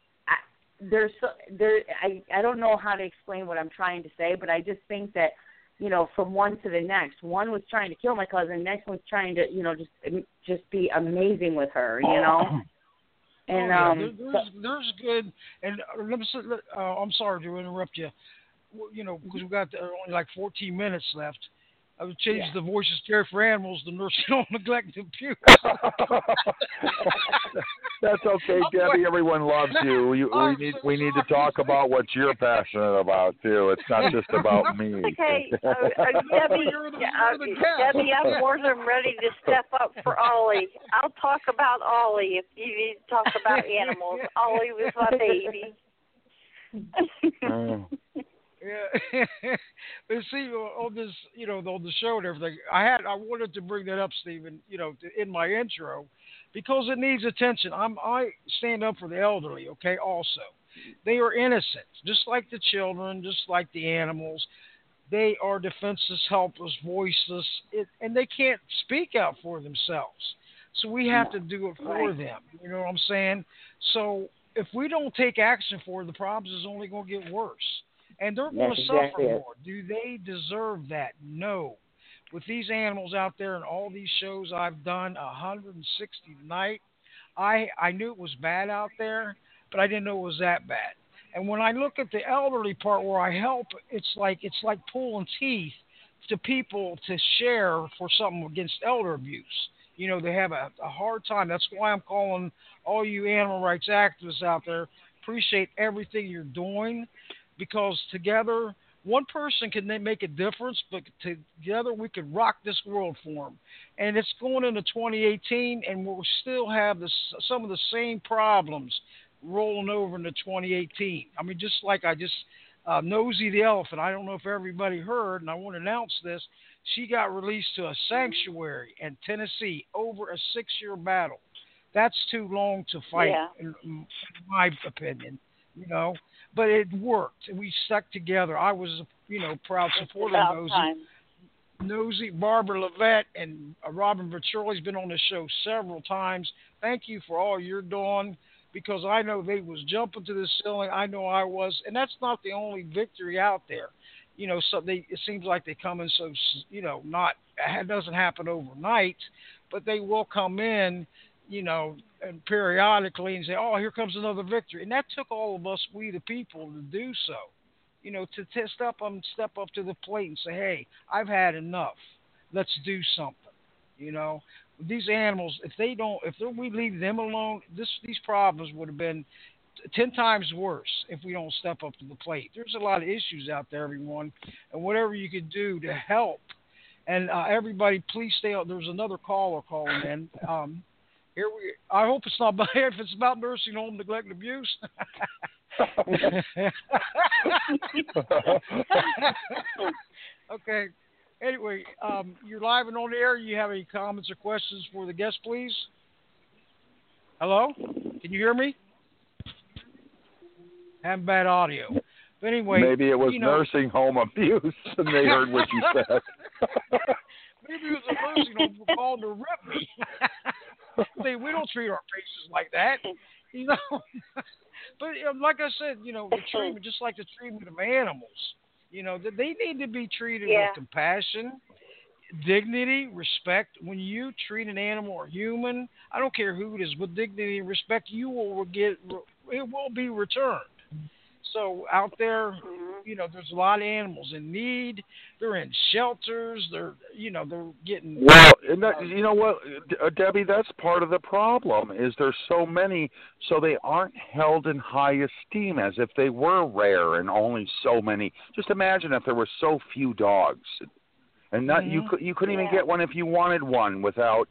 Speaker 5: I don't know how to explain what I'm trying to say, but I just think that, from one to the next, one was trying to kill my cousin, next one's trying to, just be amazing with her, And
Speaker 2: there's good. And let me say, I'm sorry to interrupt you. Because we've got only like 14 minutes left. I would change the Voices Care for Animals to Nursing Home Neglect and Abuse.
Speaker 3: That's okay, Debbie. Everyone loves you. We need to talk about what you're passionate about too. It's not just about me.
Speaker 4: Okay, Debbie, Debbie, I'm more than ready to step up for Ollie. I'll talk about Ollie if you need to talk about animals. Ollie was my baby.
Speaker 2: Yeah, but see, on this, on the show and everything, I wanted to bring that up, Stephen, in my intro, because it needs attention. I stand up for the elderly, okay. Also, they are innocent, just like the children, just like the animals. They are defenseless, helpless, voiceless, and they can't speak out for themselves. So we have to do it for them. You know what I'm saying? So if we don't take action for it, the problem is only going to get worse. And they're going to suffer more. Do they deserve that? No. With these animals out there and all these shows I've done, 160 tonight, I knew it was bad out there, but I didn't know it was that bad. And when I look at the elderly part where I help, it's like pulling teeth to people to share for something against elder abuse. They have a hard time. That's why I'm calling all you animal rights activists out there. Appreciate everything you're doing. Because together, one person can make a difference, but together we could rock this world for them. And it's going into 2018, and we'll still have some of the same problems rolling over into 2018. I mean, just like Nosy the elephant, I don't know if everybody heard, and I want to announce this, she got released to a sanctuary in Tennessee over a 6-year battle. That's too long to fight, in my opinion, But it worked. We stuck together. I was, proud supporter of Nosy. Nosy, Barbara Levette, and Robin Vitroli's been on the show several times. Thank you for all you're doing, because I know they was jumping to the ceiling. I know I was. And that's not the only victory out there. It seems like they come in so, it doesn't happen overnight, but they will come in, and periodically and say, oh, here comes another victory. And that took all of us, we the people, to do so, to step up to the plate and say, hey, I've had enough. Let's do something. These animals, if we leave them alone, these problems would have been 10 times worse if we don't step up to the plate. There's a lot of issues out there, everyone, and whatever you could do to help. And everybody, please stay out. There's another caller calling in. I hope it's not about, if it's about nursing home neglect and abuse. Okay. Anyway, you're live and on the air. You have any comments or questions for the guest, please? Hello? Can you hear me? Having bad audio. But anyway.
Speaker 3: Maybe it was nursing home abuse and they heard what you said.
Speaker 2: Maybe it was a nursing home who called to rip me. See, we don't treat our patients like that, But like I said, the treatment, just like the treatment of animals, they need to be treated with compassion, dignity, respect. When you treat an animal or human, I don't care who it is, with dignity and respect, it will be returned. So out there, there's a lot of animals in need. They're in shelters. They're getting.
Speaker 3: Well, and you know what, Debbie, that's part of the problem. Is there's so many, so they aren't held in high esteem as if they were rare and only so many. Just imagine if there were so few dogs, and not you couldn't even get one if you wanted one without,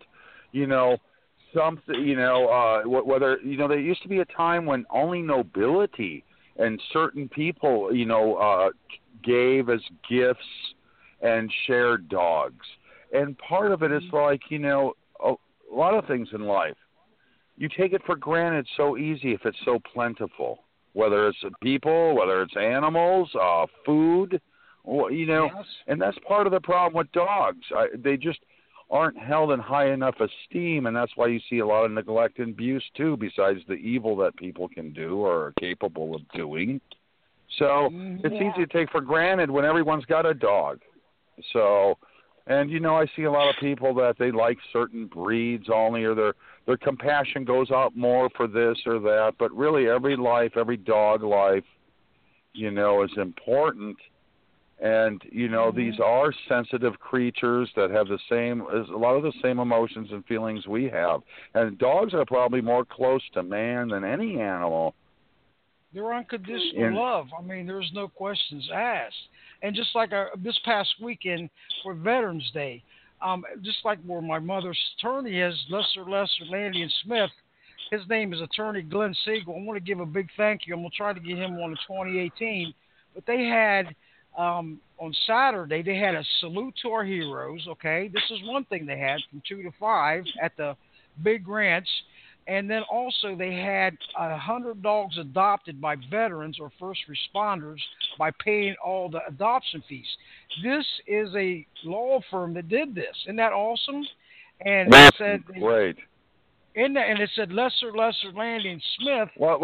Speaker 3: something. Whether there used to be a time when only nobility and certain people, gave as gifts and shared dogs. And part of it is like, a lot of things in life. You take it for granted so easy if it's so plentiful, whether it's people, whether it's animals, food,
Speaker 2: Yes.
Speaker 3: and that's part of the problem with dogs. They just aren't held in high enough esteem, and that's why you see a lot of neglect and abuse too, besides the evil that people can do or are capable of doing. So it's easy to take for granted when everyone's got a dog. So, and I see a lot of people that they like certain breeds only, or their compassion goes out more for this or that. But really, every life, every dog life, is important. And these are sensitive creatures that have a lot of the same emotions and feelings we have. And dogs are probably more close to man than any animal.
Speaker 2: They're unconditional love. I mean, there's no questions asked. And just like this past weekend for Veterans Day, just like where my mother's attorney is, Lester Landy and Smith, his name is Attorney Glenn Siegel. I want to give a big thank you. I'm going to try to get him on in 2018. But they had, on Saturday, they had a salute to our heroes, okay? This is one thing they had from 2 to 5 at the Big Ranch. And then also they had 100 dogs adopted by veterans or first responders by paying all the adoption fees. This is a law firm that did this. Isn't that awesome? And
Speaker 3: That's
Speaker 2: it said
Speaker 3: great.
Speaker 2: And it said Lester Landy and Smith.
Speaker 3: Well,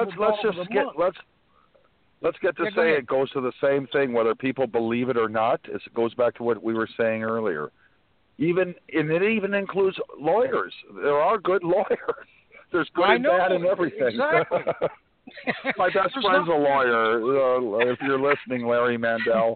Speaker 3: let's get to say it goes to the same thing, whether people believe it or not. It goes back to what we were saying earlier. And it even includes lawyers. There are good lawyers. There's good and bad in everything.
Speaker 2: Exactly.
Speaker 3: My best friend's a lawyer. If you're listening, Larry Mandel.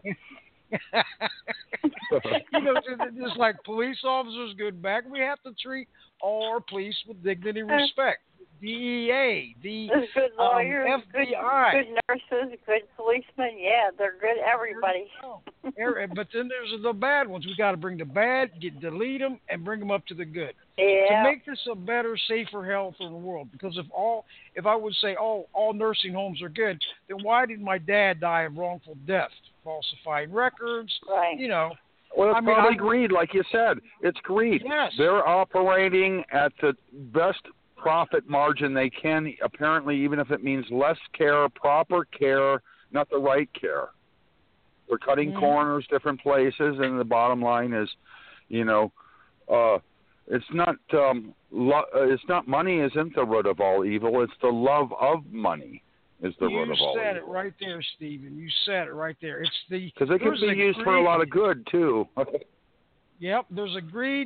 Speaker 2: Just like police officers, good and bad, we have to treat all our police with dignity and respect. DEA,
Speaker 4: There's good lawyers,
Speaker 2: FBI.
Speaker 4: good nurses, good policemen. Yeah, they're good, everybody.
Speaker 2: But then there's the bad ones. We got to bring the bad, delete them, and bring them up to the good.
Speaker 4: Yeah.
Speaker 2: To make this a better, safer, healthier world. Because if I would say, all nursing homes are good, then why did my dad die of wrongful death? Falsifying records,
Speaker 4: right.
Speaker 3: Well, it's probably greed, like you said. It's greed.
Speaker 2: Yes.
Speaker 3: They're operating at the best profit margin they can, apparently, even if it means less care, proper care, not the right care. They're cutting corners, different places, and the bottom line is, it's not money isn't the root of all evil. It's the love of money is the root of all evil.
Speaker 2: You said it right there, Stephen. You said it right there. It's
Speaker 3: because it can be used for a lot of good too.
Speaker 2: Yep, there's a greed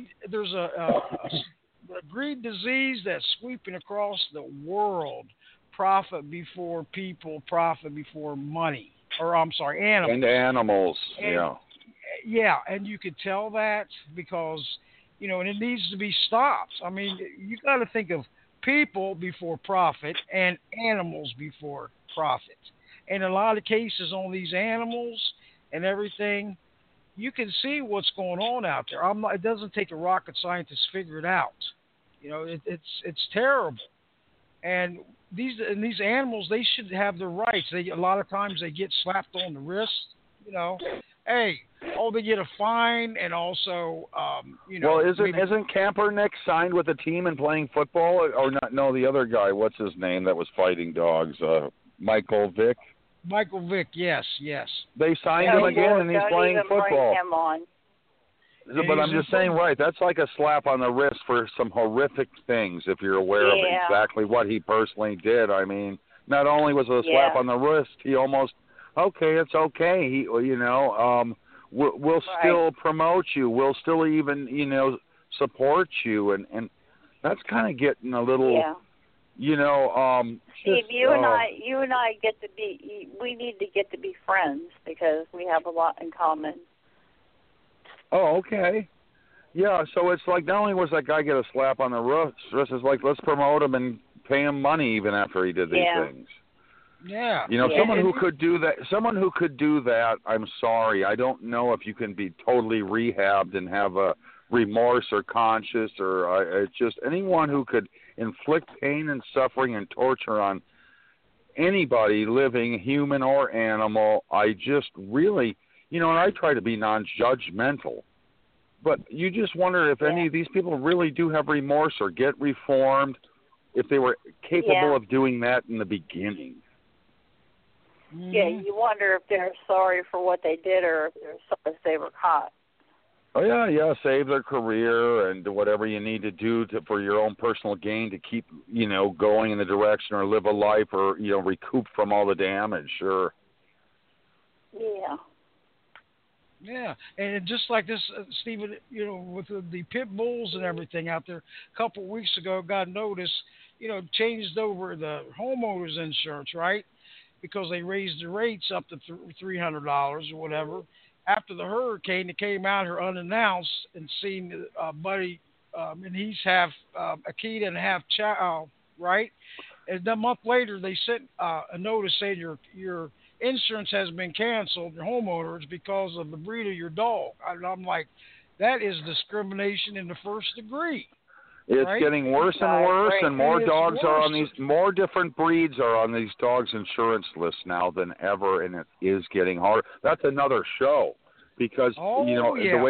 Speaker 2: disease that's sweeping across the world. Profit before people, profit before money. Or I'm sorry, animals.
Speaker 3: And animals,
Speaker 2: Yeah, and you could tell that because, and it needs to be stopped. I mean, you got to think of people before profit and animals before profit. And in a lot of cases on these animals and everything, you can see what's going on out there. It doesn't take a rocket scientist to figure it out. It's terrible. And these animals, they should have their rights. A lot of times they get slapped on the wrist. They get a fine, and also,
Speaker 3: Well, isn't Kaepernick signed with a team and playing football, or not? No, the other guy. What's his name? That was fighting dogs. Michael Vick.
Speaker 2: Michael Vick. Yes.
Speaker 3: They signed him again, and he's playing football.
Speaker 4: Bring him on.
Speaker 3: But I'm just saying, right, that's like a slap on the wrist for some horrific things, if you're aware of exactly what he personally did. I mean, not only was it a slap on the wrist, he almost, it's okay. We'll still promote you. We'll still even, support you. And that's kind of getting a little,
Speaker 4: Steve, you and I we need to get to be friends because we have a lot in common.
Speaker 3: Oh, okay. Yeah, so it's like not only was that guy get a slap on the wrist, it's like let's promote him and pay him money even after he did these things.
Speaker 2: Yeah.
Speaker 3: Someone who could do that, I'm sorry. I don't know if you can be totally rehabbed and have a remorse or conscience or it's just anyone who could inflict pain and suffering and torture on anybody living, human or animal, I just really, and I try to be non-judgmental. But you just wonder if any of these people really do have remorse or get reformed, if they were capable of doing that in the beginning.
Speaker 4: Yeah, you wonder if they're sorry for what they did or if they're sorry if they were caught.
Speaker 3: Oh, yeah, save their career and do whatever you need to do for your own personal gain to keep, going in the direction or live a life or, recoup from all the damage, sure.
Speaker 4: Yeah.
Speaker 2: Yeah, and just like this, Stephen, with the pit bulls and everything out there, a couple of weeks ago, got notice, changed over the homeowners insurance, right? Because they raised the rates up to $300 or whatever. After the hurricane, it came out here unannounced and seen Buddy, and he's half Akita and half Chow, right? And a month later, they sent a notice saying your insurance has been canceled, your homeowners, because of the breed of your dog. I'm like, that is discrimination in the first degree.
Speaker 3: It's getting worse and worse, and more dogs are on these, more different breeds are on these dogs' insurance lists now than ever, and it is getting harder. That's another show, because the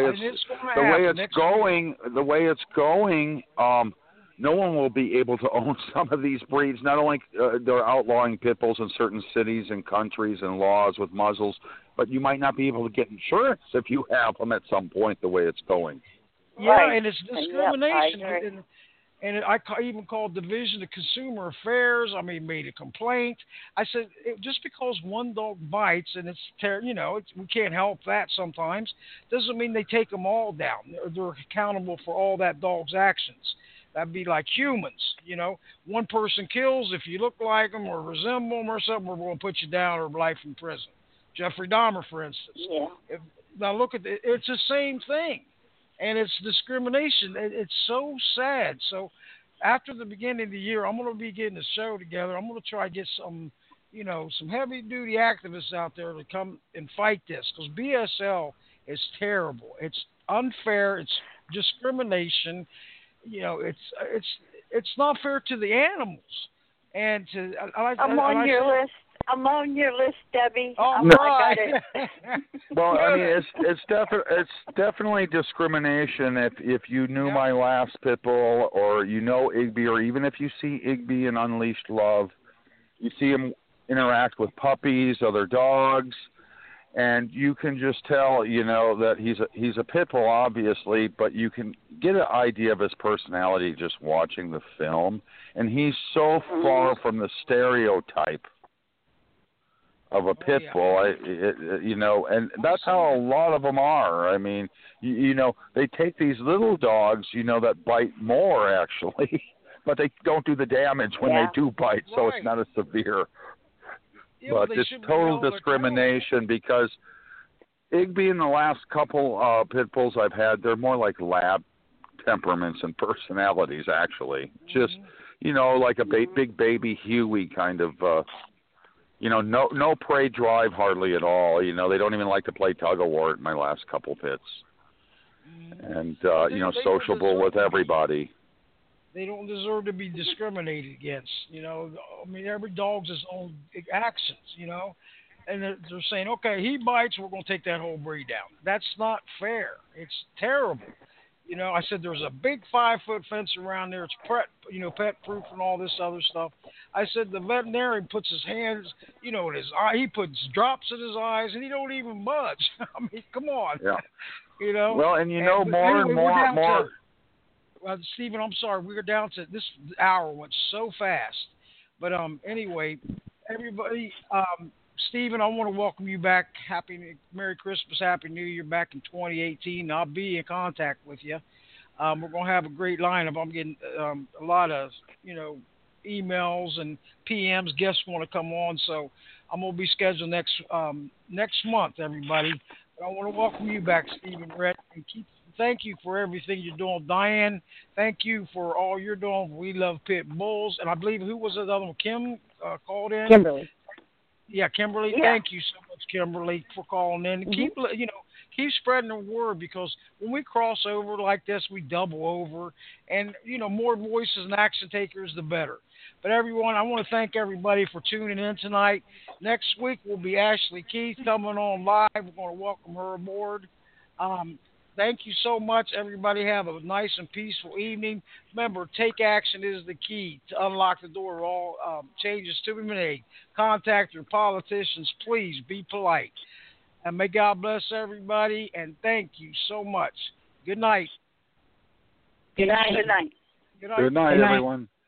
Speaker 3: way it's going, no one will be able to own some of these breeds. Not only they're outlawing pit bulls in certain cities and countries and laws with muzzles, but you might not be able to get insurance if you have them at some point. The way it's going.
Speaker 2: Yeah,
Speaker 4: right.
Speaker 2: And it's discrimination. And I even called Division of Consumer Affairs. Made a complaint. I said, just because one dog bites and we can't help that sometimes, doesn't mean they take them all down. They're accountable for all that dog's actions. That'd be like humans, One person kills, if you look like them or resemble them or something, we're going to put you down or life in prison. Jeffrey Dahmer, for instance.
Speaker 4: Yeah.
Speaker 2: Now look at it. It's the same thing. And it's discrimination. It's so sad. So after the beginning of the year, I'm going to be getting a show together. I'm going to try to get some heavy-duty activists out there to come and fight this, because BSL is terrible. It's unfair. It's discrimination. It's not fair to the animals. And
Speaker 4: I'm on your list. I'm on your list, Debbie.
Speaker 2: Oh,
Speaker 4: I got it.
Speaker 3: Well, it's definitely discrimination if you knew my last pit bull, or Igby, or even if you see Igby in Unleashed Love, you see him interact with puppies, other dogs, and you can just tell that he's a pit bull, obviously, but you can get an idea of his personality just watching the film, and he's so far from the stereotype of a pit bull, and that's how a lot of them are. They take these little dogs, that bite more actually, but they don't do the damage when they do bite, so it's not as severe. But it's total discrimination, because Igby and the last couple pit bulls I've had, they're more like lab temperaments and personalities, actually. Just, like a big baby Huey kind of, no prey drive hardly at all. They don't even like to play tug-of-war at my last couple pits. And, sociable with everybody.
Speaker 2: They don't deserve to be discriminated against, every dog's his own actions, and they're saying, okay, he bites, we're going to take that whole breed down. That's not fair. It's terrible. I said there's a big 5-foot fence around there. It's pet proof and all this other stuff. I said the veterinarian puts his hands, in his eye. He puts drops in his eyes, and he don't even budge. Come on.
Speaker 3: Yeah. Well, and more and more.
Speaker 2: Stephen, I'm sorry. We're down to this hour went so fast. But anyway, everybody, Stephen, I want to welcome you back. Merry Christmas, Happy New Year back in 2018. I'll be in contact with you. We're going to have a great lineup. I'm getting a lot of, emails and PMs. Guests want to come on. So I'm going to be scheduled next month, everybody. But I want to welcome you back, Stephen Rhett, and thank you for everything you're doing. Diane, thank you for all you're doing. We love pit bulls. And I believe, who was the other one? Kim called in?
Speaker 5: Kimberly.
Speaker 2: Yeah, Kimberly. Yeah. Thank you so much, Kimberly, for calling in. Keep keep spreading the word, because when we cross over like this, we double over. And, more voices and action takers, the better. But everyone, I want to thank everybody for tuning in tonight. Next week will be Ashley Keith coming on live. We're going to welcome her aboard. Thank you so much, everybody. Have a nice and peaceful evening. Remember, take action is the key to unlock the door of all changes to be made. Contact your politicians. Please be polite. And may God bless everybody, and thank you so much. Good night.
Speaker 5: Good night.
Speaker 4: Good night.
Speaker 3: Good night, everyone.